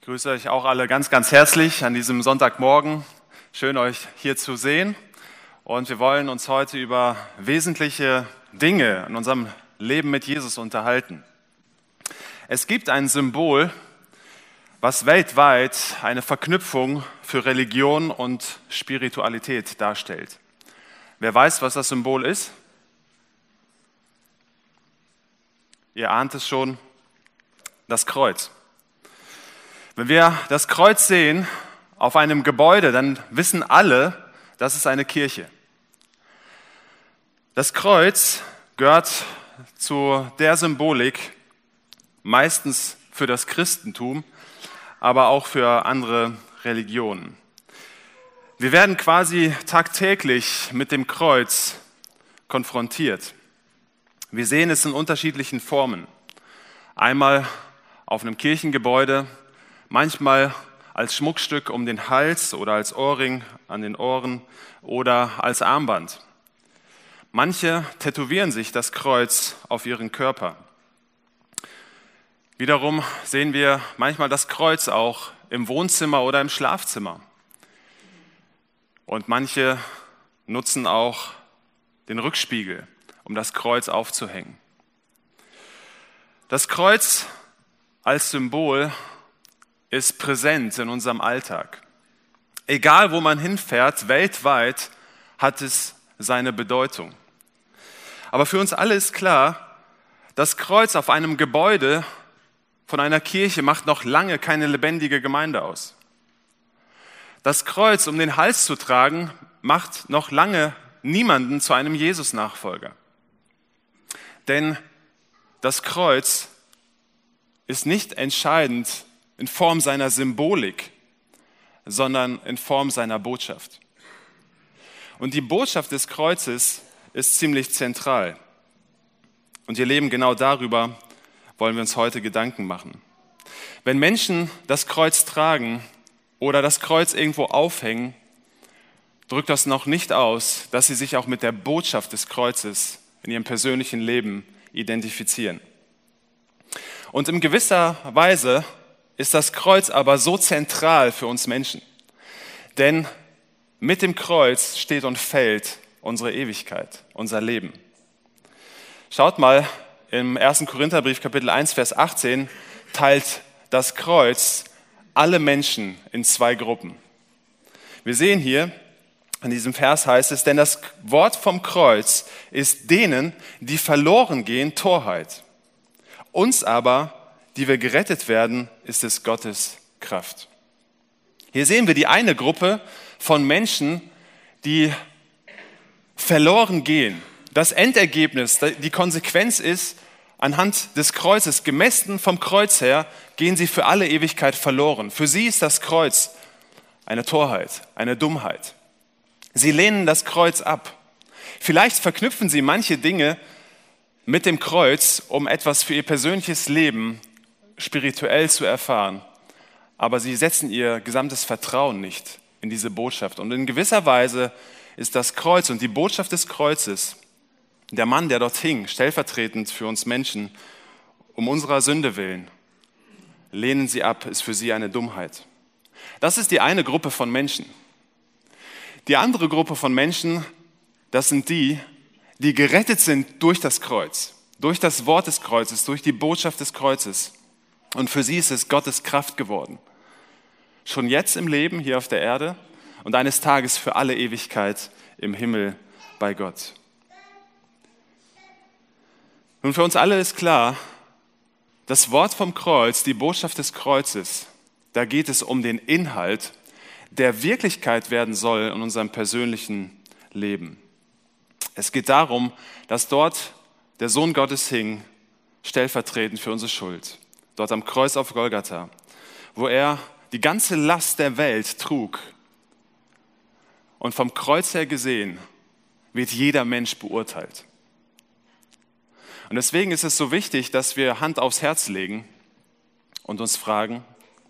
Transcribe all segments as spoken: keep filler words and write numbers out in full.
Ich grüße euch auch alle ganz, ganz herzlich an diesem Sonntagmorgen. Schön, euch hier zu sehen. Und wir wollen uns heute über wesentliche Dinge in unserem Leben mit Jesus unterhalten. Es gibt ein Symbol, was weltweit eine Verknüpfung für Religion und Spiritualität darstellt. Wer weiß, was das Symbol ist? Ihr ahnt es schon, das Kreuz. Wenn wir das Kreuz sehen auf einem Gebäude, dann wissen alle, das ist eine Kirche. Das Kreuz gehört zu der Symbolik, meistens für das Christentum, aber auch für andere Religionen. Wir werden quasi tagtäglich mit dem Kreuz konfrontiert. Wir sehen es in unterschiedlichen Formen. Einmal auf einem Kirchengebäude, manchmal als Schmuckstück um den Hals oder als Ohrring an den Ohren oder als Armband. Manche tätowieren sich das Kreuz auf ihren Körper. Wiederum sehen wir manchmal das Kreuz auch im Wohnzimmer oder im Schlafzimmer. Und manche nutzen auch den Rückspiegel, um das Kreuz aufzuhängen. Das Kreuz als Symbol ist präsent in unserem Alltag. Egal, wo man hinfährt, weltweit hat es seine Bedeutung. Aber für uns alle ist klar, das Kreuz auf einem Gebäude von einer Kirche macht noch lange keine lebendige Gemeinde aus. Das Kreuz um den Hals zu tragen, macht noch lange niemanden zu einem Jesus-Nachfolger. Denn das Kreuz ist nicht entscheidend in Form seiner Symbolik, sondern in Form seiner Botschaft. Und die Botschaft des Kreuzes ist ziemlich zentral. Und ihr Leben, genau darüber wollen wir uns heute Gedanken machen. Wenn Menschen das Kreuz tragen oder das Kreuz irgendwo aufhängen, drückt das noch nicht aus, dass sie sich auch mit der Botschaft des Kreuzes in ihrem persönlichen Leben identifizieren. Und in gewisser Weise ist das Kreuz aber so zentral für uns Menschen. Denn mit dem Kreuz steht und fällt unsere Ewigkeit, unser Leben. Schaut mal, im ersten Korintherbrief, Kapitel eins, Vers achtzehn, teilt das Kreuz alle Menschen in zwei Gruppen. Wir sehen hier, in diesem Vers heißt es, denn das Wort vom Kreuz ist denen, die verloren gehen, Torheit. Uns aber, die wir gerettet werden, ist es Gottes Kraft. Hier sehen wir die eine Gruppe von Menschen, die verloren gehen. Das Endergebnis, die Konsequenz ist, anhand des Kreuzes, gemessen vom Kreuz her, gehen sie für alle Ewigkeit verloren. Für sie ist das Kreuz eine Torheit, eine Dummheit. Sie lehnen das Kreuz ab. Vielleicht verknüpfen sie manche Dinge mit dem Kreuz, um etwas für ihr persönliches Leben spirituell zu erfahren. Aber sie setzen ihr gesamtes Vertrauen nicht in diese Botschaft. Und in gewisser Weise ist das Kreuz und die Botschaft des Kreuzes, der Mann, der dort hing, stellvertretend für uns Menschen, um unserer Sünde willen, lehnen sie ab, ist für sie eine Dummheit. Das ist die eine Gruppe von Menschen. Die andere Gruppe von Menschen, das sind die, die gerettet sind durch das Kreuz, durch das Wort des Kreuzes, durch die Botschaft des Kreuzes. Und für sie ist es Gottes Kraft geworden. Schon jetzt im Leben hier auf der Erde und eines Tages für alle Ewigkeit im Himmel bei Gott. Nun, für uns alle ist klar, das Wort vom Kreuz, die Botschaft des Kreuzes, da geht es um den Inhalt, der Wirklichkeit werden soll in unserem persönlichen Leben. Es geht darum, dass dort der Sohn Gottes hing, stellvertretend für unsere Schuld. Dort am Kreuz auf Golgatha, wo er die ganze Last der Welt trug. Und vom Kreuz her gesehen wird jeder Mensch beurteilt. Und deswegen ist es so wichtig, dass wir Hand aufs Herz legen und uns fragen,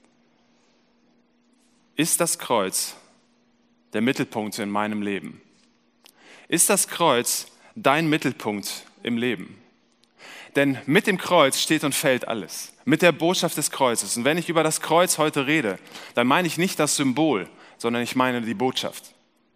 ist das Kreuz der Mittelpunkt in meinem Leben? Ist das Kreuz dein Mittelpunkt im Leben? Denn mit dem Kreuz steht und fällt alles. Mit der Botschaft des Kreuzes. Und wenn ich über das Kreuz heute rede, dann meine ich nicht das Symbol, sondern ich meine die Botschaft.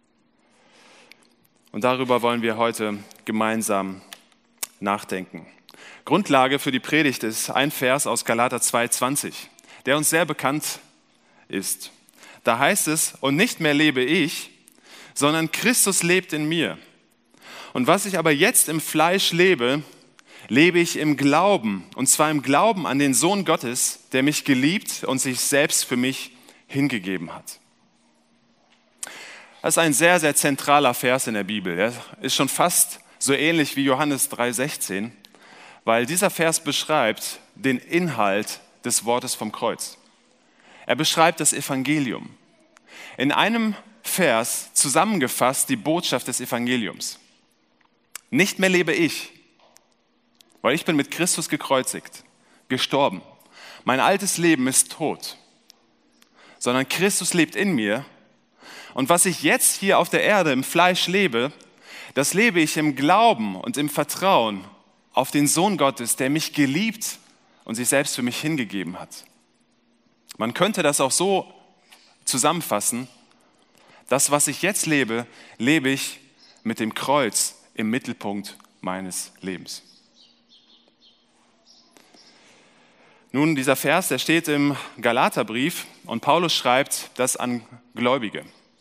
Und darüber wollen wir heute gemeinsam nachdenken. Grundlage für die Predigt ist ein Vers aus Galater zwei zwanzig, der uns sehr bekannt ist. Da heißt es, und nicht mehr lebe ich, sondern Christus lebt in mir. Und was ich aber jetzt im Fleisch lebe, lebe ich im Glauben, und zwar im Glauben an den Sohn Gottes, der mich geliebt und sich selbst für mich hingegeben hat. Das ist ein sehr, sehr zentraler Vers in der Bibel. Er ist schon fast so ähnlich wie Johannes drei sechzehn, weil dieser Vers beschreibt den Inhalt des Wortes vom Kreuz. Er beschreibt das Evangelium. In einem Vers zusammengefasst die Botschaft des Evangeliums. Nicht mehr lebe ich, weil ich bin mit Christus gekreuzigt, gestorben. Mein altes Leben ist tot, sondern Christus lebt in mir. Und was ich jetzt hier auf der Erde im Fleisch lebe, das lebe ich im Glauben und im Vertrauen auf den Sohn Gottes, der mich geliebt und sich selbst für mich hingegeben hat. Man könnte das auch so zusammenfassen: Das, was ich jetzt lebe, lebe ich mit dem Kreuz im Mittelpunkt meines Lebens. Nun, dieser Vers, der steht im Galaterbrief und Paulus schreibt das an Gläubige.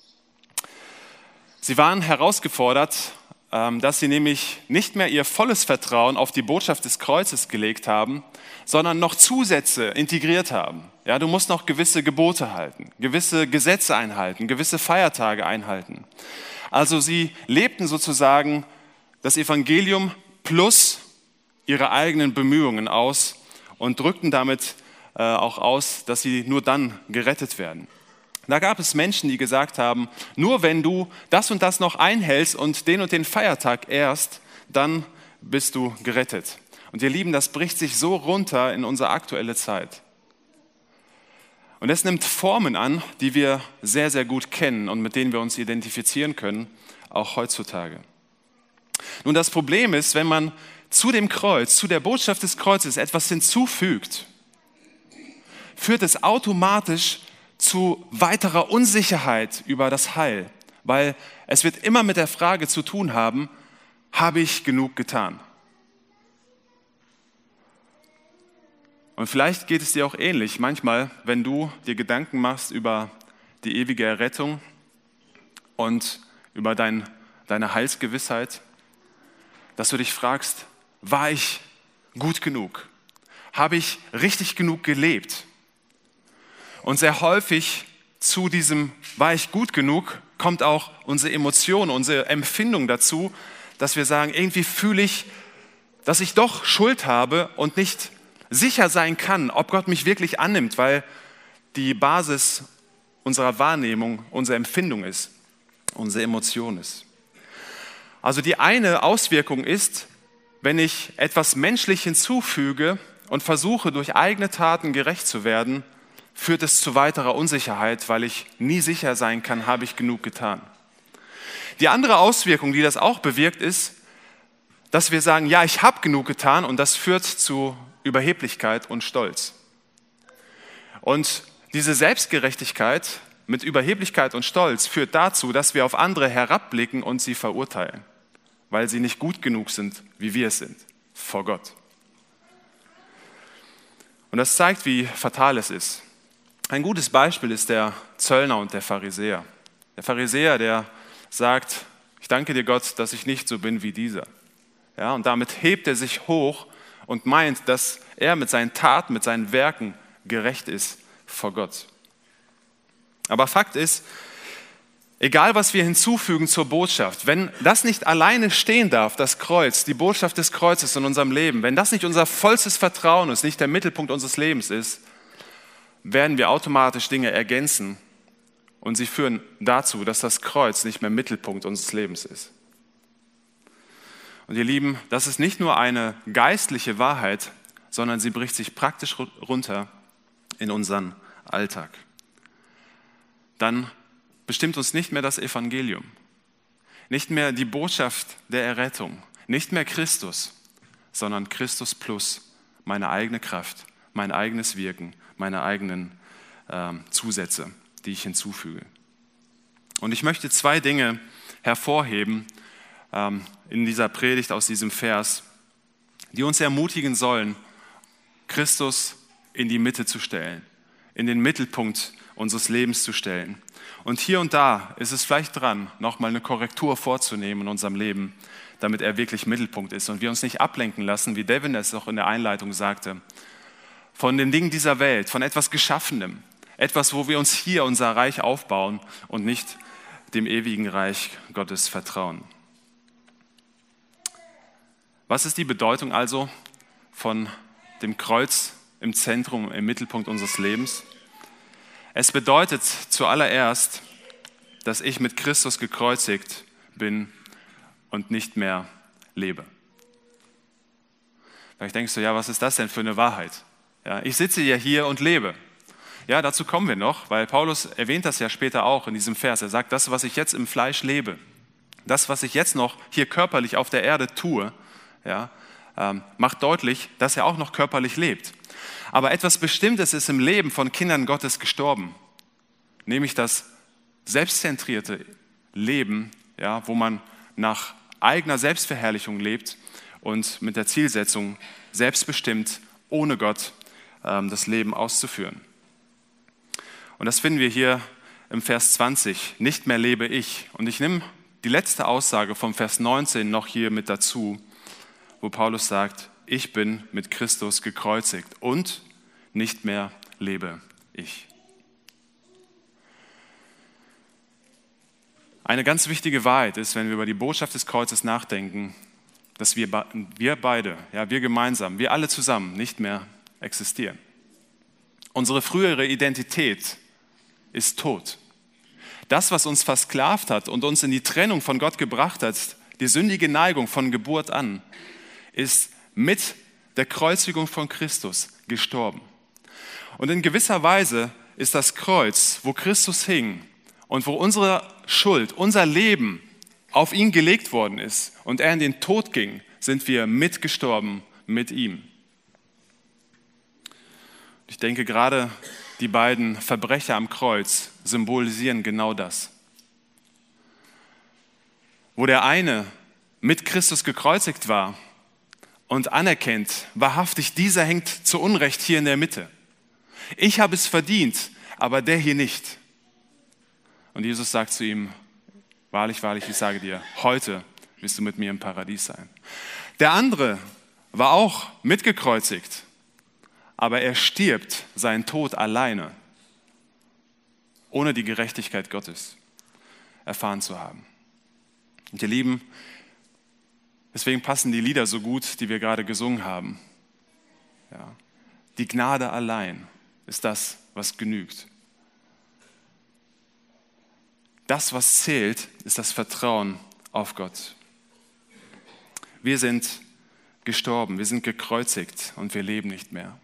Sie waren herausgefordert, dass sie nämlich nicht mehr ihr volles Vertrauen auf die Botschaft des Kreuzes gelegt haben, sondern noch Zusätze integriert haben. Ja, du musst noch gewisse Gebote halten, gewisse Gesetze einhalten, gewisse Feiertage einhalten. Also sie lebten sozusagen das Evangelium plus ihre eigenen Bemühungen aus und drückten damit äh, auch aus, dass sie nur dann gerettet werden. Da gab es Menschen, die gesagt haben, nur wenn du das und das noch einhältst und den und den Feiertag ehrst, dann bist du gerettet. Und ihr Lieben, das bricht sich so runter in unsere aktuelle Zeit. Und es nimmt Formen an, die wir sehr, sehr gut kennen und mit denen wir uns identifizieren können, auch heutzutage. Nun, das Problem ist, wenn man zu dem Kreuz, zu der Botschaft des Kreuzes etwas hinzufügt, führt es automatisch zu weiterer Unsicherheit über das Heil, weil es wird immer mit der Frage zu tun haben, habe ich genug getan? Und vielleicht geht es dir auch ähnlich. Manchmal, wenn du dir Gedanken machst über die ewige Errettung und über dein, deine Heilsgewissheit, dass du dich fragst, war ich gut genug? Habe ich richtig genug gelebt? Und sehr häufig zu diesem, war ich gut genug, kommt auch unsere Emotion, unsere Empfindung dazu, dass wir sagen, irgendwie fühle ich, dass ich doch Schuld habe und nicht sicher sein kann, ob Gott mich wirklich annimmt, weil die Basis unserer Wahrnehmung unsere Empfindung ist, unsere Emotion ist. Also die eine Auswirkung ist, wenn ich etwas menschlich hinzufüge und versuche, durch eigene Taten gerecht zu werden, führt es zu weiterer Unsicherheit, weil ich nie sicher sein kann, habe ich genug getan. Die andere Auswirkung, die das auch bewirkt, ist, dass wir sagen, ja, ich habe genug getan, und das führt zu Überheblichkeit und Stolz. Und diese Selbstgerechtigkeit mit Überheblichkeit und Stolz führt dazu, dass wir auf andere herabblicken und sie verurteilen, weil sie nicht gut genug sind, wie wir es sind, vor Gott. Und das zeigt, wie fatal es ist. Ein gutes Beispiel ist der Zöllner und der Pharisäer. Der Pharisäer, der sagt, ich danke dir Gott, dass ich nicht so bin wie dieser. Ja, und damit hebt er sich hoch und meint, dass er mit seinen Taten, mit seinen Werken gerecht ist vor Gott. Aber Fakt ist, egal was wir hinzufügen zur Botschaft, wenn das nicht alleine stehen darf, das Kreuz, die Botschaft des Kreuzes in unserem Leben, wenn das nicht unser vollstes Vertrauen ist, nicht der Mittelpunkt unseres Lebens ist, werden wir automatisch Dinge ergänzen und sie führen dazu, dass das Kreuz nicht mehr Mittelpunkt unseres Lebens ist. Und ihr Lieben, das ist nicht nur eine geistliche Wahrheit, sondern sie bricht sich praktisch runter in unseren Alltag. Dann bestimmt uns nicht mehr das Evangelium, nicht mehr die Botschaft der Errettung, nicht mehr Christus, sondern Christus plus meine eigene Kraft, mein eigenes Wirken, meine eigenen ähm, Zusätze, die ich hinzufüge. Und ich möchte zwei Dinge hervorheben ähm, in dieser Predigt aus diesem Vers, die uns ermutigen sollen, Christus in die Mitte zu stellen, in den Mittelpunkt unseres Lebens zu stellen. Und hier und da ist es vielleicht dran, nochmal eine Korrektur vorzunehmen in unserem Leben, damit er wirklich Mittelpunkt ist und wir uns nicht ablenken lassen, wie Devin es auch in der Einleitung sagte, von den Dingen dieser Welt, von etwas Geschaffenem, etwas, wo wir uns hier unser Reich aufbauen und nicht dem ewigen Reich Gottes vertrauen. Was ist die Bedeutung also von dem Kreuz im Zentrum, im Mittelpunkt unseres Lebens? Es bedeutet zuallererst, dass ich mit Christus gekreuzigt bin und nicht mehr lebe. Vielleicht denkst du, ja, was ist das denn für eine Wahrheit? Ja, ich sitze ja hier und lebe. Ja, dazu kommen wir noch, weil Paulus erwähnt das ja später auch in diesem Vers. Er sagt, das, was ich jetzt im Fleisch lebe, das, was ich jetzt noch hier körperlich auf der Erde tue, ja, ähm, macht deutlich, dass er auch noch körperlich lebt. Aber etwas Bestimmtes ist im Leben von Kindern Gottes gestorben, nämlich das selbstzentrierte Leben, ja, wo man nach eigener Selbstverherrlichung lebt und mit der Zielsetzung, selbstbestimmt, ohne Gott, ähm, das Leben auszuführen. Und das finden wir hier im Vers zwanzig, nicht mehr lebe ich. Und ich nehme die letzte Aussage vom Vers neunzehn noch hier mit dazu, wo Paulus sagt, ich bin mit Christus gekreuzigt und nicht mehr lebe ich. Eine ganz wichtige Wahrheit ist, wenn wir über die Botschaft des Kreuzes nachdenken, dass wir, wir beide, ja, wir gemeinsam, wir alle zusammen nicht mehr existieren. Unsere frühere Identität ist tot. Das, was uns versklavt hat und uns in die Trennung von Gott gebracht hat, die sündige Neigung von Geburt an, ist mit der Kreuzigung von Christus gestorben. Und in gewisser Weise ist das Kreuz, wo Christus hing und wo unsere Schuld, unser Leben auf ihn gelegt worden ist und er in den Tod ging, sind wir mitgestorben mit ihm. Ich denke, gerade die beiden Verbrecher am Kreuz symbolisieren genau das. Wo der eine mit Christus gekreuzigt war und anerkennt, wahrhaftig, dieser hängt zu Unrecht hier in der Mitte. Ich habe es verdient, aber der hier nicht. Und Jesus sagt zu ihm, wahrlich, wahrlich, ich sage dir, heute wirst du mit mir im Paradies sein. Der andere war auch mitgekreuzigt, aber er stirbt seinen Tod alleine, ohne die Gerechtigkeit Gottes erfahren zu haben. Und ihr Lieben, deswegen passen die Lieder so gut, die wir gerade gesungen haben. Ja. Die Gnade allein ist das, was genügt. Das, was zählt, ist das Vertrauen auf Gott. Wir sind gestorben, wir sind gekreuzigt und wir leben nicht mehr.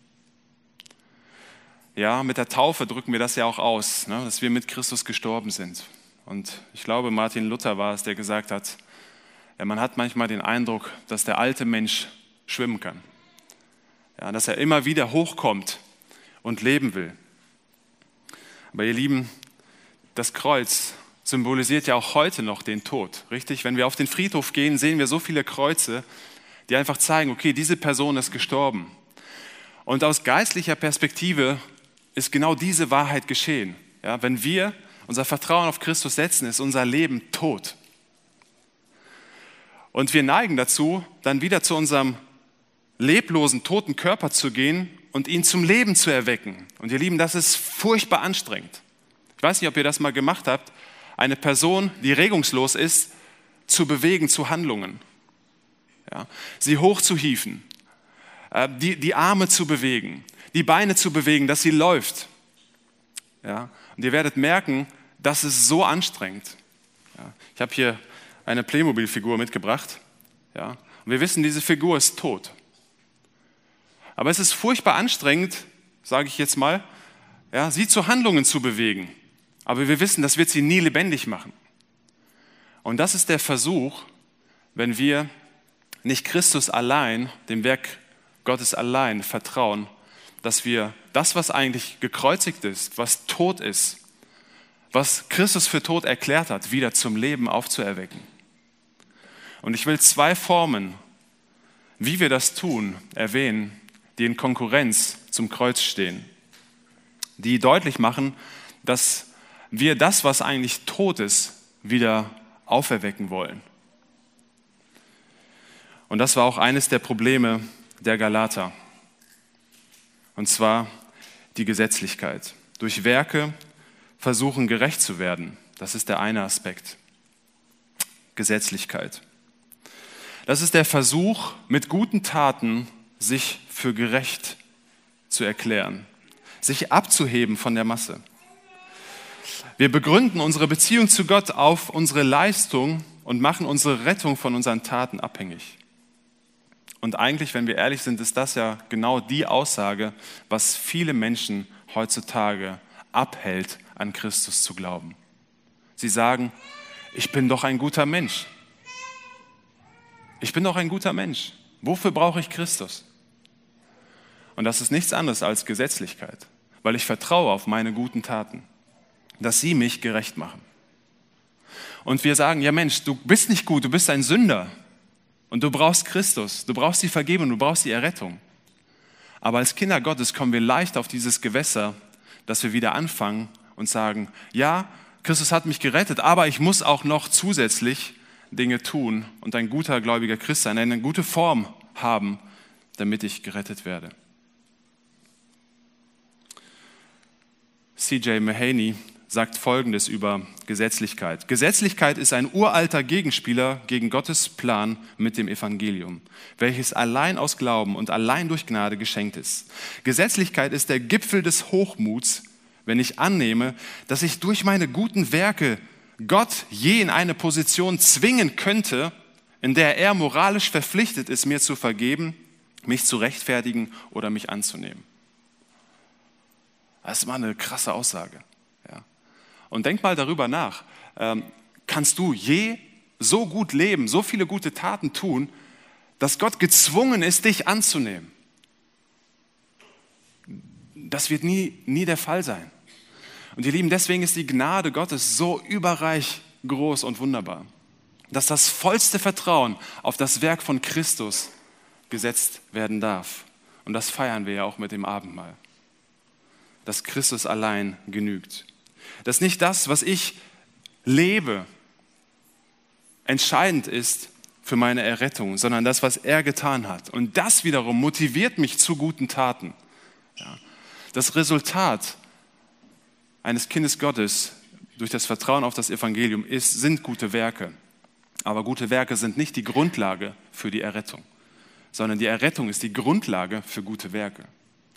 Ja, mit der Taufe drücken wir das ja auch aus, ne, dass wir mit Christus gestorben sind. Und ich glaube, Martin Luther war es, der gesagt hat, ja, man hat manchmal den Eindruck, dass der alte Mensch schwimmen kann. Ja, dass er immer wieder hochkommt und leben will. Aber ihr Lieben, das Kreuz symbolisiert ja auch heute noch den Tod, richtig? Wenn wir auf den Friedhof gehen, sehen wir so viele Kreuze, die einfach zeigen, okay, diese Person ist gestorben. Und aus geistlicher Perspektive ist genau diese Wahrheit geschehen. Ja, wenn wir unser Vertrauen auf Christus setzen, ist unser Leben tot. Und wir neigen dazu, dann wieder zu unserem leblosen, toten Körper zu gehen und ihn zum Leben zu erwecken. Und ihr Lieben, das ist furchtbar anstrengend. Ich weiß nicht, ob ihr das mal gemacht habt, eine Person, die regungslos ist, zu bewegen zu Handlungen. Ja, sie hochzuhieven, äh, die, die Arme zu bewegen, die Beine zu bewegen, dass sie läuft. Ja, und ihr werdet merken, das ist so anstrengend. Ja, ich habe hier eine Playmobil-Figur mitgebracht. Ja, und wir wissen, diese Figur ist tot. Aber es ist furchtbar anstrengend, sage ich jetzt mal, ja, sie zu Handlungen zu bewegen. Aber wir wissen, das wird sie nie lebendig machen. Und das ist der Versuch, wenn wir nicht Christus allein, dem Werk Gottes allein vertrauen, dass wir das, was eigentlich gekreuzigt ist, was tot ist, was Christus für tot erklärt hat, wieder zum Leben aufzuerwecken. Und ich will zwei Formen, wie wir das tun, erwähnen, die in Konkurrenz zum Kreuz stehen, die deutlich machen, dass wir das, was eigentlich tot ist, wieder auferwecken wollen. Und das war auch eines der Probleme der Galater. Und zwar die Gesetzlichkeit. Durch Werke versuchen, gerecht zu werden. Das ist der eine Aspekt. Gesetzlichkeit. Das ist der Versuch, mit guten Taten sich für gerecht zu erklären, sich abzuheben von der Masse. Wir begründen unsere Beziehung zu Gott auf unsere Leistung und machen unsere Rettung von unseren Taten abhängig. Und eigentlich, wenn wir ehrlich sind, ist das ja genau die Aussage, was viele Menschen heutzutage abhält, an Christus zu glauben. Sie sagen, ich bin doch ein guter Mensch. Ich bin doch ein guter Mensch. Wofür brauche ich Christus? Und das ist nichts anderes als Gesetzlichkeit, weil ich vertraue auf meine guten Taten, dass sie mich gerecht machen. Und wir sagen, ja Mensch, du bist nicht gut, du bist ein Sünder. Und du brauchst Christus, du brauchst die Vergebung, du brauchst die Errettung. Aber als Kinder Gottes kommen wir leicht auf dieses Gewässer, dass wir wieder anfangen und sagen, ja, Christus hat mich gerettet, aber ich muss auch noch zusätzlich Dinge tun und ein guter gläubiger Christ sein, eine gute Form haben, damit ich gerettet werde. C J Mahaney sagt Folgendes über Gesetzlichkeit. Gesetzlichkeit ist ein uralter Gegenspieler gegen Gottes Plan mit dem Evangelium, welches allein aus Glauben und allein durch Gnade geschenkt ist. Gesetzlichkeit ist der Gipfel des Hochmuts, wenn ich annehme, dass ich durch meine guten Werke Gott je in eine Position zwingen könnte, in der er moralisch verpflichtet ist, mir zu vergeben, mich zu rechtfertigen oder mich anzunehmen. Das ist mal eine krasse Aussage. Und denk mal darüber nach, ähm, kannst du je so gut leben, so viele gute Taten tun, dass Gott gezwungen ist, dich anzunehmen? Das wird nie, nie der Fall sein. Und ihr Lieben, deswegen ist die Gnade Gottes so überreich groß und wunderbar, dass das vollste Vertrauen auf das Werk von Christus gesetzt werden darf. Und das feiern wir ja auch mit dem Abendmahl, dass Christus allein genügt. Dass nicht das, was ich lebe, entscheidend ist für meine Errettung, sondern das, was er getan hat. Und das wiederum motiviert mich zu guten Taten. Ja. Das Resultat eines Kindes Gottes durch das Vertrauen auf das Evangelium ist, sind gute Werke. Aber gute Werke sind nicht die Grundlage für die Errettung, sondern die Errettung ist die Grundlage für gute Werke.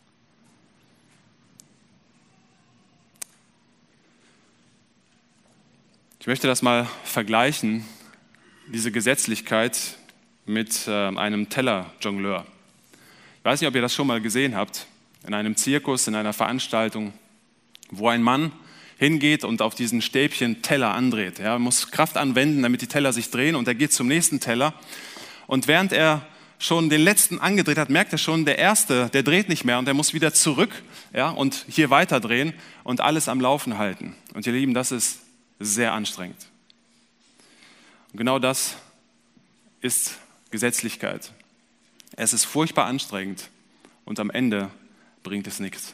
Ich möchte das mal vergleichen, diese Gesetzlichkeit mit äh, einem Tellerjongleur. Ich weiß nicht, ob ihr das schon mal gesehen habt, in einem Zirkus, in einer Veranstaltung, wo ein Mann hingeht und auf diesen Stäbchen Teller andreht. Er muss Kraft anwenden, damit die Teller sich drehen, und er geht zum nächsten Teller. Und während er schon den letzten angedreht hat, merkt er schon, der erste, der dreht nicht mehr und er muss wieder zurück, ja, und hier weiter drehen und alles am Laufen halten. Und ihr Lieben, das ist sehr anstrengend. Und genau das ist Gesetzlichkeit. Es ist furchtbar anstrengend und am Ende bringt es nichts.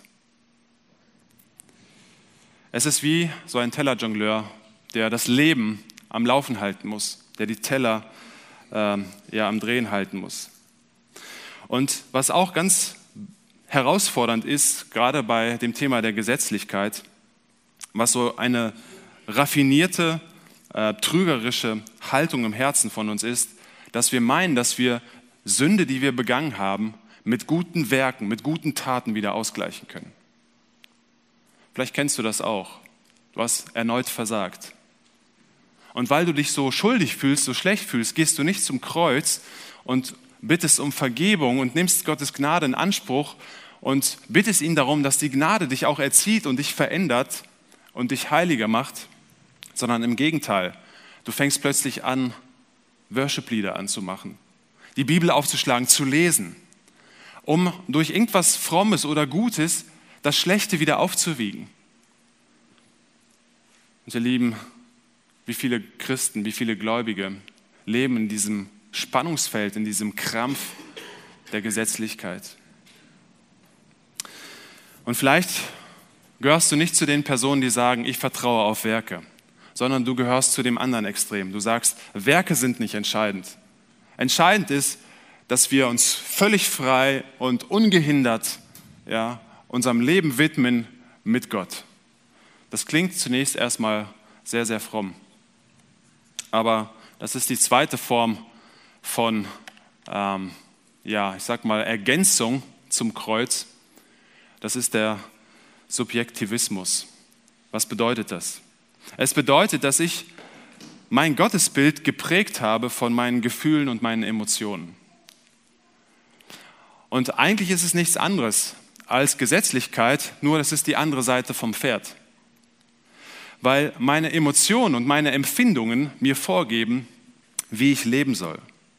Es ist wie so ein Tellerjongleur, der das Leben am Laufen halten muss, der die Teller äh, ja, am Drehen halten muss. Und was auch ganz herausfordernd ist, gerade bei dem Thema der Gesetzlichkeit, was so eine raffinierte, äh, trügerische Haltung im Herzen von uns ist, dass wir meinen, dass wir Sünde, die wir begangen haben, mit guten Werken, mit guten Taten wieder ausgleichen können. Vielleicht kennst du das auch. Du hast erneut versagt. Und weil du dich so schuldig fühlst, so schlecht fühlst, gehst du nicht zum Kreuz und bittest um Vergebung und nimmst Gottes Gnade in Anspruch und bittest ihn darum, dass die Gnade dich auch erzieht und dich verändert und dich heiliger macht, sondern im Gegenteil, du fängst plötzlich an, Worship-Lieder anzumachen, die Bibel aufzuschlagen, zu lesen, um durch irgendwas Frommes oder Gutes das Schlechte wieder aufzuwiegen. Und ihr Lieben, wie viele Christen, wie viele Gläubige leben in diesem Spannungsfeld, in diesem Krampf der Gesetzlichkeit. Und vielleicht gehörst du nicht zu den Personen, die sagen, ich vertraue auf Werke, sondern du gehörst zu dem anderen Extrem. Du sagst, Werke sind nicht entscheidend. Entscheidend ist, dass wir uns völlig frei und ungehindert ja, unserem Leben widmen mit Gott. Das klingt zunächst erstmal sehr, sehr fromm. Aber das ist die zweite Form von, ähm, ja, ich sag mal, Ergänzung zum Kreuz. Das ist der Subjektivismus. Was bedeutet das? Es bedeutet, dass ich mein Gottesbild geprägt habe von meinen Gefühlen und meinen Emotionen. Und eigentlich ist es nichts anderes als Gesetzlichkeit, nur das ist die andere Seite vom Pferd. Weil meine Emotionen und meine Empfindungen mir vorgeben, wie ich leben soll.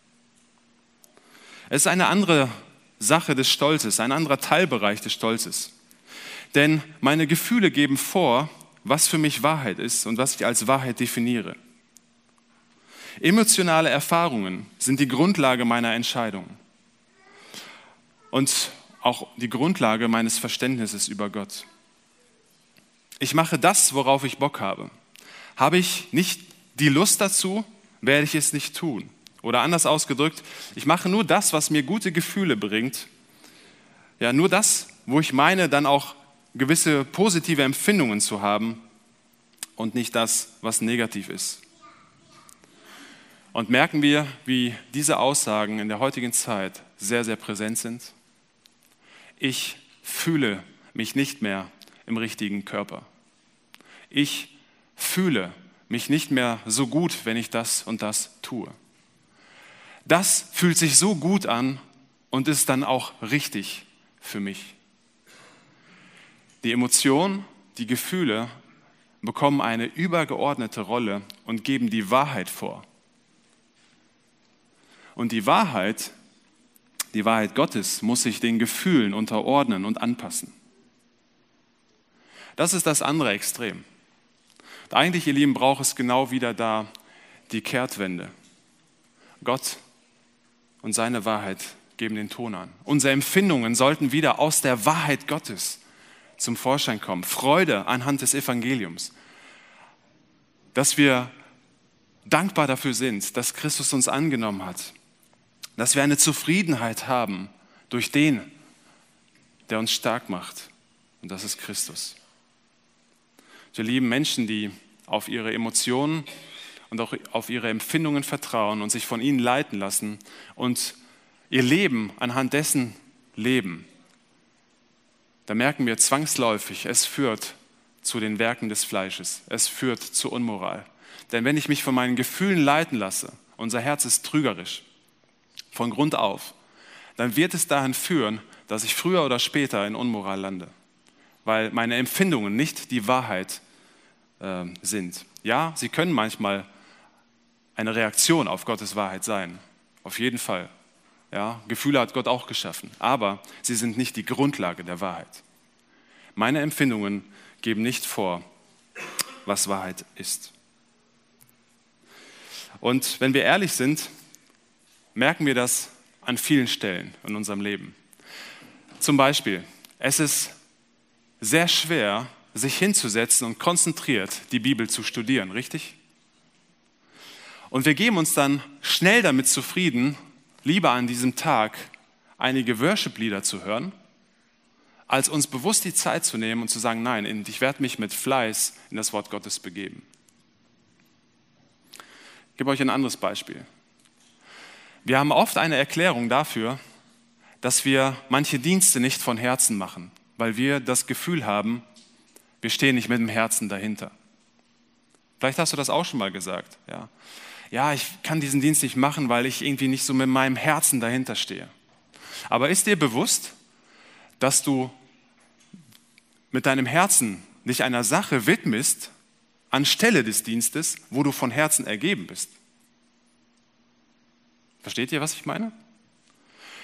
Es ist eine andere Sache des Stolzes, ein anderer Teilbereich des Stolzes. Denn meine Gefühle geben vor, was für mich Wahrheit ist und was ich als Wahrheit definiere. Emotionale Erfahrungen sind die Grundlage meiner Entscheidungen und auch die Grundlage meines Verständnisses über Gott. Ich mache das, worauf ich Bock habe. Habe ich nicht die Lust dazu, werde ich es nicht tun. Oder anders ausgedrückt, ich mache nur das, was mir gute Gefühle bringt. Ja, nur das, wo ich meine, dann auch gewisse positive Empfindungen zu haben und nicht das, was negativ ist. Und merken wir, wie diese Aussagen in der heutigen Zeit sehr, sehr präsent sind? Ich fühle mich nicht mehr im richtigen Körper. Ich fühle mich nicht mehr so gut, wenn ich das und das tue. Das fühlt sich so gut an und ist dann auch richtig für mich. Die Emotionen, die Gefühle bekommen eine übergeordnete Rolle und geben die Wahrheit vor. Und die Wahrheit, die Wahrheit Gottes, muss sich den Gefühlen unterordnen und anpassen. Das ist das andere Extrem. Und eigentlich, ihr Lieben, braucht es genau wieder da die Kehrtwende. Gott und seine Wahrheit geben den Ton an. Unsere Empfindungen sollten wieder aus der Wahrheit Gottes zum Vorschein kommen. Freude anhand des Evangeliums. Dass wir dankbar dafür sind, dass Christus uns angenommen hat. Dass wir eine Zufriedenheit haben durch den, der uns stark macht. Und das ist Christus. Wir lieben Menschen, die auf ihre Emotionen und auch auf ihre Empfindungen vertrauen und sich von ihnen leiten lassen und ihr Leben anhand dessen leben. Da merken wir zwangsläufig, es führt zu den Werken des Fleisches. Es führt zur Unmoral. Denn wenn ich mich von meinen Gefühlen leiten lasse, unser Herz ist trügerisch, von Grund auf, dann wird es dahin führen, dass ich früher oder später in Unmoral lande. Weil meine Empfindungen nicht die Wahrheit äh, sind. Ja, sie können manchmal eine Reaktion auf Gottes Wahrheit sein. Auf jeden Fall. Ja, Gefühle hat Gott auch geschaffen. Aber sie sind nicht die Grundlage der Wahrheit. Meine Empfindungen geben nicht vor, was Wahrheit ist. Und wenn wir ehrlich sind, merken wir das an vielen Stellen in unserem Leben. Zum Beispiel, es ist sehr schwer, sich hinzusetzen und konzentriert die Bibel zu studieren, richtig? Und wir geben uns dann schnell damit zufrieden, lieber an diesem Tag einige Worship-Lieder zu hören, als uns bewusst die Zeit zu nehmen und zu sagen, nein, ich werde mich mit Fleiß in das Wort Gottes begeben. Ich gebe euch ein anderes Beispiel. Wir haben oft eine Erklärung dafür, dass wir manche Dienste nicht von Herzen machen, weil wir das Gefühl haben, wir stehen nicht mit dem Herzen dahinter. Vielleicht hast du das auch schon mal gesagt. Ja, ja, ich kann diesen Dienst nicht machen, weil ich irgendwie nicht so mit meinem Herzen dahinter stehe. Aber ist dir bewusst, dass du mit deinem Herzen dich einer Sache widmest, anstelle des Dienstes, wo du von Herzen ergeben bist? Versteht ihr, was ich meine?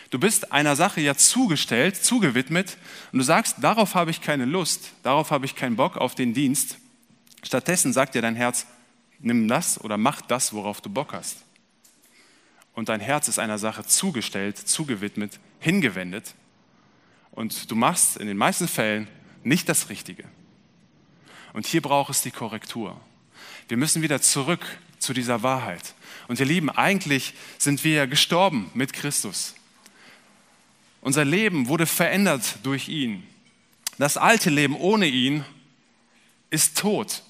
Du bist einer Sache ja zugestellt, zugewidmet und du sagst, darauf habe ich keine Lust, darauf habe ich keinen Bock auf den Dienst. Stattdessen sagt dir dein Herz, nimm das oder mach das, worauf du Bock hast. Und dein Herz ist einer Sache zugestellt, zugewidmet, hingewendet und du machst in den meisten Fällen nicht das Richtige. Und hier braucht es die Korrektur. Wir müssen wieder zurück zu dieser Wahrheit. Und ihr Lieben, eigentlich sind wir ja gestorben mit Christus. Unser Leben wurde verändert durch ihn. Das alte Leben ohne ihn ist tot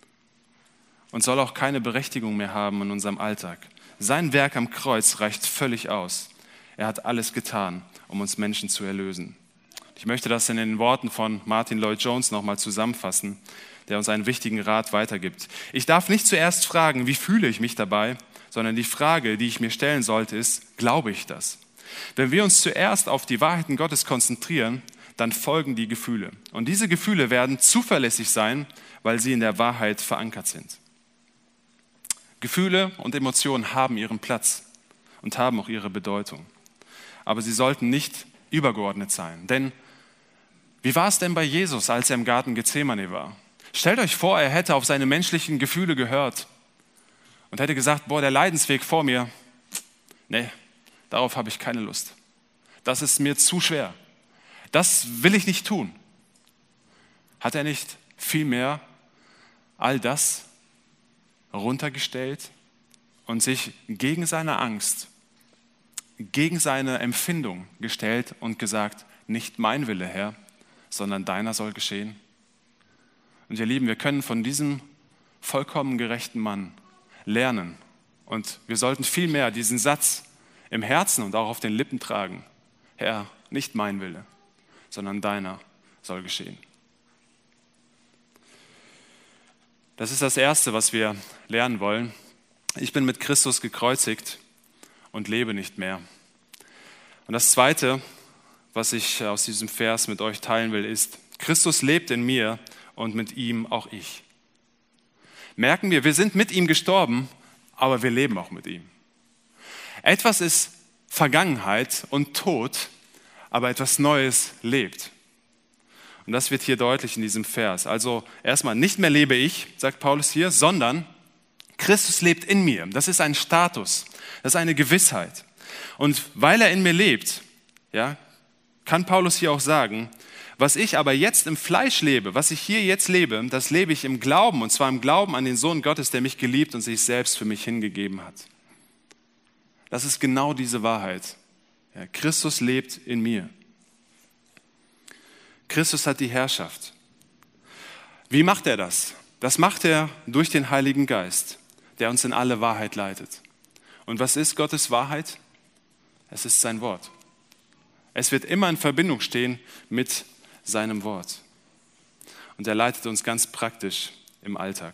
und soll auch keine Berechtigung mehr haben in unserem Alltag. Sein Werk am Kreuz reicht völlig aus. Er hat alles getan, um uns Menschen zu erlösen. Ich möchte das in den Worten von Martin Lloyd-Jones nochmal zusammenfassen, der uns einen wichtigen Rat weitergibt. Ich darf nicht zuerst fragen, wie fühle ich mich dabei, sondern die Frage, die ich mir stellen sollte, ist, glaube ich das? Wenn wir uns zuerst auf die Wahrheiten Gottes konzentrieren, dann folgen die Gefühle. Und diese Gefühle werden zuverlässig sein, weil sie in der Wahrheit verankert sind. Gefühle und Emotionen haben ihren Platz und haben auch ihre Bedeutung. Aber sie sollten nicht übergeordnet sein. Denn wie war es denn bei Jesus, als er im Garten Gethsemane war? Stellt euch vor, er hätte auf seine menschlichen Gefühle gehört und hätte gesagt, boah, der Leidensweg vor mir, nee, darauf habe ich keine Lust. Das ist mir zu schwer. Das will ich nicht tun. Hat er nicht vielmehr all das runtergestellt und sich gegen seine Angst, gegen seine Empfindung gestellt und gesagt, nicht mein Wille, Herr, sondern deiner soll geschehen? Und ihr Lieben, wir können von diesem vollkommen gerechten Mann lernen. Und wir sollten vielmehr diesen Satz im Herzen und auch auf den Lippen tragen. Herr, nicht mein Wille, sondern deiner soll geschehen. Das ist das Erste, was wir lernen wollen. Ich bin mit Christus gekreuzigt und lebe nicht mehr. Und das Zweite, was ich aus diesem Vers mit euch teilen will, ist, Christus lebt in mir und mit ihm auch ich. Merken wir, wir sind mit ihm gestorben, aber wir leben auch mit ihm. Etwas ist Vergangenheit und Tod, aber etwas Neues lebt. Und das wird hier deutlich in diesem Vers. Also erstmal, nicht mehr lebe ich, sagt Paulus hier, sondern Christus lebt in mir. Das ist ein Status, das ist eine Gewissheit. Und weil er in mir lebt, ja, kann Paulus hier auch sagen, was ich aber jetzt im Fleisch lebe, was ich hier jetzt lebe, das lebe ich im Glauben, und zwar im Glauben an den Sohn Gottes, der mich geliebt und sich selbst für mich hingegeben hat. Das ist genau diese Wahrheit. Ja, Christus lebt in mir. Christus hat die Herrschaft. Wie macht er das? Das macht er durch den Heiligen Geist, der uns in alle Wahrheit leitet. Und was ist Gottes Wahrheit? Es ist sein Wort. Es wird immer in Verbindung stehen mit seinem Wort. Und er leitet uns ganz praktisch im Alltag.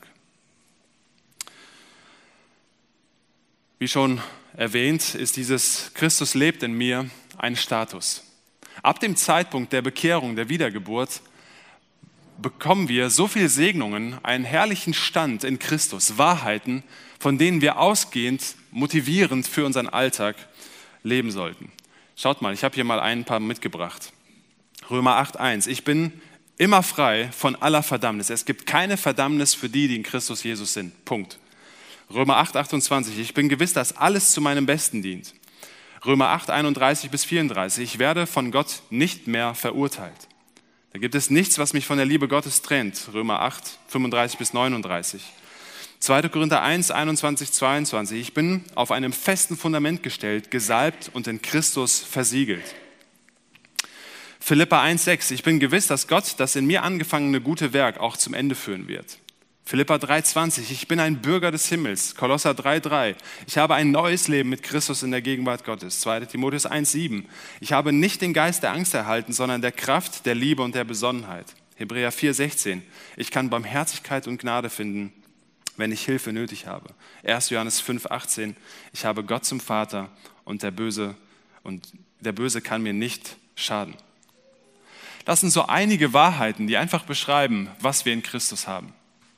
Wie schon erwähnt, ist dieses Christus lebt in mir ein Status. Ab dem Zeitpunkt der Bekehrung, der Wiedergeburt, bekommen wir so viele Segnungen, einen herrlichen Stand in Christus, Wahrheiten, von denen wir ausgehend, motivierend für unseren Alltag leben sollten. Schaut mal, ich habe hier mal ein paar mitgebracht. Römer acht eins. Ich bin immer frei von aller Verdammnis. Es gibt keine Verdammnis für die, die in Christus Jesus sind. Punkt. Römer acht achtundzwanzig. Ich bin gewiss, dass alles zu meinem Besten dient. Römer acht einunddreißig bis vierunddreißig. Ich werde von Gott nicht mehr verurteilt. Da gibt es nichts, was mich von der Liebe Gottes trennt. Römer acht fünfunddreißig bis neununddreißig. zweiter Korinther eins einundzwanzig, zweiundzwanzig. Ich bin auf einem festen Fundament gestellt, gesalbt und in Christus versiegelt. Philipper eins sechs. Ich bin gewiss, dass Gott das in mir angefangene gute Werk auch zum Ende führen wird. Philipper drei zwanzig. Ich bin ein Bürger des Himmels. Kolosser drei drei. Ich habe ein neues Leben mit Christus in der Gegenwart Gottes. zweiter Timotheus eins sieben. Ich habe nicht den Geist der Angst erhalten, sondern der Kraft, der Liebe und der Besonnenheit. Hebräer vier sechzehn. Ich kann Barmherzigkeit und Gnade finden, wenn ich Hilfe nötig habe. erster Johannes fünf achtzehn. Ich habe Gott zum Vater und der Böse und der Böse kann mir nicht schaden. Das sind so einige Wahrheiten, die einfach beschreiben, was wir in Christus haben.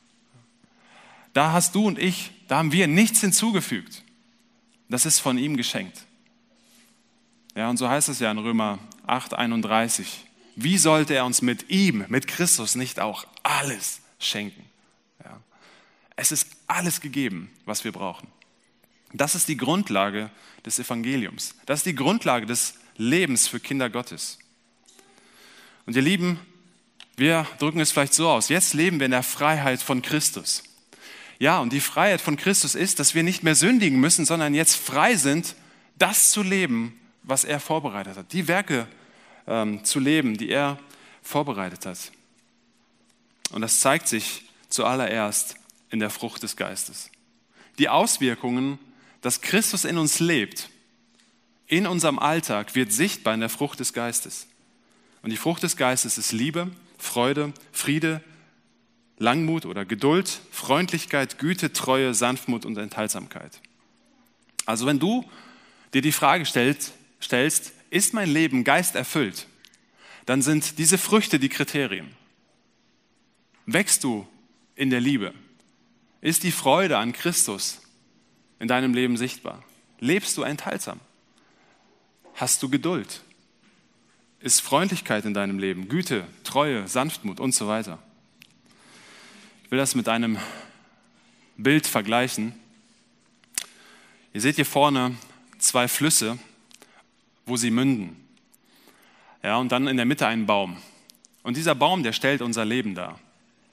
Da hast du und ich, da haben wir nichts hinzugefügt. Das ist von ihm geschenkt. Ja, und so heißt es ja in Römer acht, einunddreißig. Wie sollte er uns mit ihm, mit Christus, nicht auch alles schenken? Ja. Es ist alles gegeben, was wir brauchen. Das ist die Grundlage des Evangeliums. Das ist die Grundlage des Lebens für Kinder Gottes. Und ihr Lieben, wir drücken es vielleicht so aus. Jetzt leben wir in der Freiheit von Christus. Ja, und die Freiheit von Christus ist, dass wir nicht mehr sündigen müssen, sondern jetzt frei sind, das zu leben, was er vorbereitet hat. Die Werke ähm, zu leben, die er vorbereitet hat. Und das zeigt sich zuallererst in der Frucht des Geistes. Die Auswirkungen, dass Christus in uns lebt, in unserem Alltag, wird sichtbar in der Frucht des Geistes. Und die Frucht des Geistes ist Liebe, Freude, Friede, Langmut oder Geduld, Freundlichkeit, Güte, Treue, Sanftmut und Enthaltsamkeit. Also wenn du dir die Frage stellst, stellst, ist mein Leben geisterfüllt, dann sind diese Früchte die Kriterien. Wächst du in der Liebe? Ist die Freude an Christus in deinem Leben sichtbar? Lebst du enthaltsam? Hast du Geduld? Ist Freundlichkeit in deinem Leben? Güte, Treue, Sanftmut und so weiter. Ich will das mit einem Bild vergleichen. Ihr seht hier vorne zwei Flüsse, wo sie münden. Ja, und dann in der Mitte einen Baum. Und dieser Baum, der stellt unser Leben dar.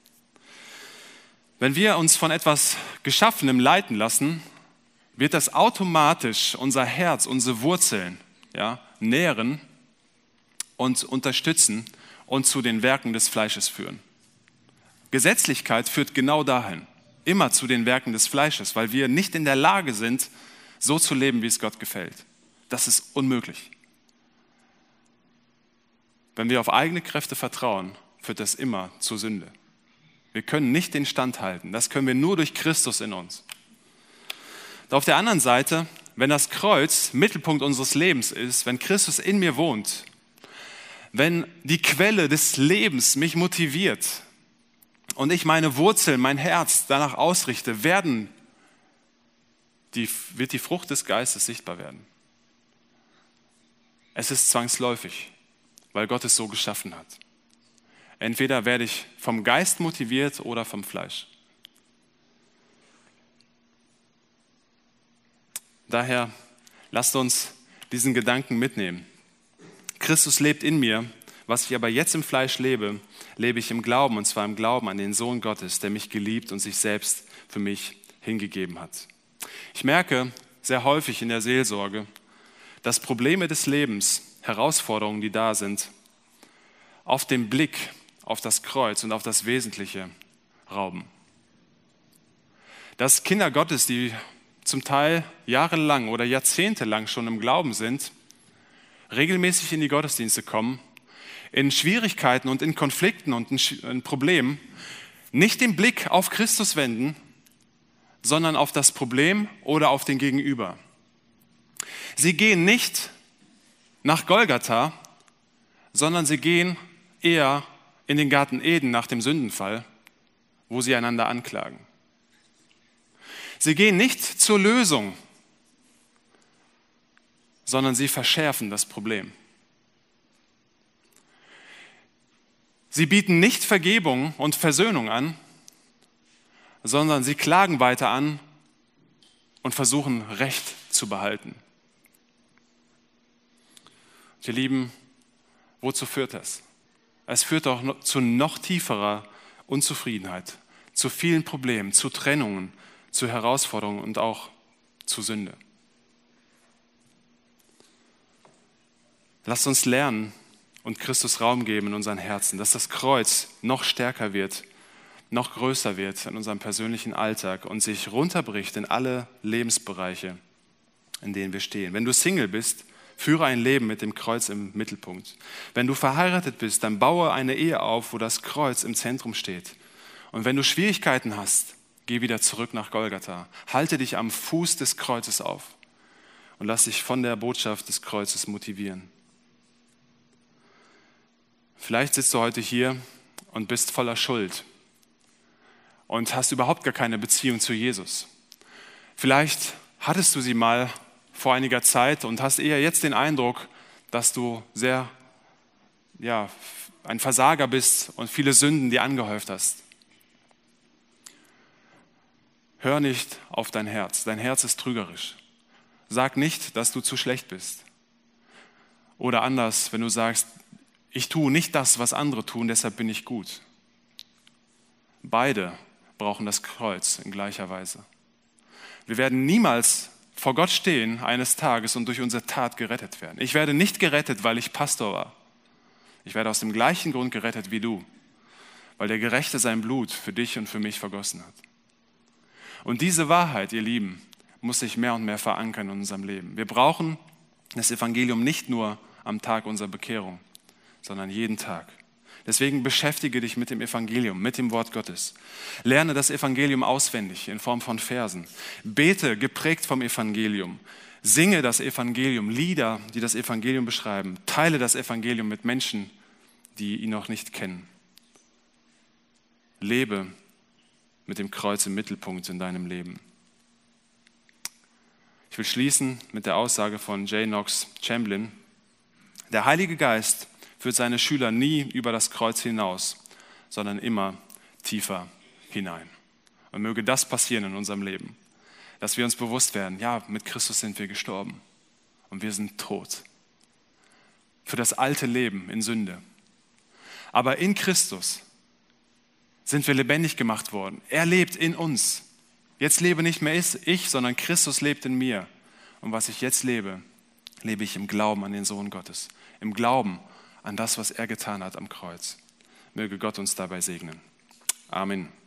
Wenn wir uns von etwas Geschaffenem leiten lassen, wird das automatisch unser Herz, unsere Wurzeln, ja, nähren und unterstützen und zu den Werken des Fleisches führen. Gesetzlichkeit führt genau dahin, immer zu den Werken des Fleisches, weil wir nicht in der Lage sind, so zu leben, wie es Gott gefällt. Das ist unmöglich. Wenn wir auf eigene Kräfte vertrauen, führt das immer zur Sünde. Wir können nicht den Stand halten. Das können wir nur durch Christus in uns. Auf der anderen Seite, wenn das Kreuz Mittelpunkt unseres Lebens ist, wenn Christus in mir wohnt, wenn die Quelle des Lebens mich motiviert und ich meine Wurzeln, mein Herz danach ausrichte, werden die, wird die Frucht des Geistes sichtbar werden. Es ist zwangsläufig, weil Gott es so geschaffen hat. Entweder werde ich vom Geist motiviert oder vom Fleisch. Daher lasst uns diesen Gedanken mitnehmen. Christus lebt in mir, was ich aber jetzt im Fleisch lebe, lebe ich im Glauben, und zwar im Glauben an den Sohn Gottes, der mich geliebt und sich selbst für mich hingegeben hat. Ich merke sehr häufig in der Seelsorge, dass Probleme des Lebens, Herausforderungen, die da sind, auf den Blick auf das Kreuz und auf das Wesentliche rauben. Dass Kinder Gottes, die zum Teil jahrelang oder jahrzehntelang schon im Glauben sind, regelmäßig in die Gottesdienste kommen, in Schwierigkeiten und in Konflikten und in Problemen nicht den Blick auf Christus wenden, sondern auf das Problem oder auf den Gegenüber. Sie gehen nicht nach Golgatha, sondern sie gehen eher in den Garten Eden nach dem Sündenfall, wo sie einander anklagen. Sie gehen nicht zur Lösung, sondern sie verschärfen das Problem. Sie bieten nicht Vergebung und Versöhnung an, sondern sie klagen weiter an und versuchen, Recht zu behalten. Ihr Lieben, wozu führt das? Es führt doch zu noch tieferer Unzufriedenheit, zu vielen Problemen, zu Trennungen, zu Herausforderungen und auch zu Sünde. Lasst uns lernen und Christus Raum geben in unseren Herzen, dass das Kreuz noch stärker wird, noch größer wird in unserem persönlichen Alltag und sich runterbricht in alle Lebensbereiche, in denen wir stehen. Wenn du Single bist, führe ein Leben mit dem Kreuz im Mittelpunkt. Wenn du verheiratet bist, dann baue eine Ehe auf, wo das Kreuz im Zentrum steht. Und wenn du Schwierigkeiten hast, geh wieder zurück nach Golgatha. Halte dich am Fuß des Kreuzes auf und lass dich von der Botschaft des Kreuzes motivieren. Vielleicht sitzt du heute hier und bist voller Schuld und hast überhaupt gar keine Beziehung zu Jesus. Vielleicht hattest du sie mal vor einiger Zeit und hast eher jetzt den Eindruck, dass du sehr, ja, ein Versager bist und viele Sünden dir angehäuft hast. Hör nicht auf dein Herz. Dein Herz ist trügerisch. Sag nicht, dass du zu schlecht bist. Oder anders, wenn du sagst, ich tue nicht das, was andere tun, deshalb bin ich gut. Beide brauchen das Kreuz in gleicher Weise. Wir werden niemals vor Gott stehen eines Tages und durch unsere Tat gerettet werden. Ich werde nicht gerettet, weil ich Pastor war. Ich werde aus dem gleichen Grund gerettet wie du, weil der Gerechte sein Blut für dich und für mich vergossen hat. Und diese Wahrheit, ihr Lieben, muss sich mehr und mehr verankern in unserem Leben. Wir brauchen das Evangelium nicht nur am Tag unserer Bekehrung, sondern jeden Tag. Deswegen beschäftige dich mit dem Evangelium, mit dem Wort Gottes. Lerne das Evangelium auswendig in Form von Versen. Bete geprägt vom Evangelium. Singe das Evangelium, Lieder, die das Evangelium beschreiben. Teile das Evangelium mit Menschen, die ihn noch nicht kennen. Lebe mit dem Kreuz im Mittelpunkt in deinem Leben. Ich will schließen mit der Aussage von J. Knox Chamberlain. Der Heilige Geist führt seine Schüler nie über das Kreuz hinaus, sondern immer tiefer hinein. Und möge das passieren in unserem Leben, dass wir uns bewusst werden, ja, mit Christus sind wir gestorben und wir sind tot. Für das alte Leben in Sünde. Aber in Christus sind wir lebendig gemacht worden. Er lebt in uns. Jetzt lebe nicht mehr ich, sondern Christus lebt in mir. Und was ich jetzt lebe, lebe ich im Glauben an den Sohn Gottes. Im Glauben an das, was er getan hat am Kreuz. Möge Gott uns dabei segnen. Amen.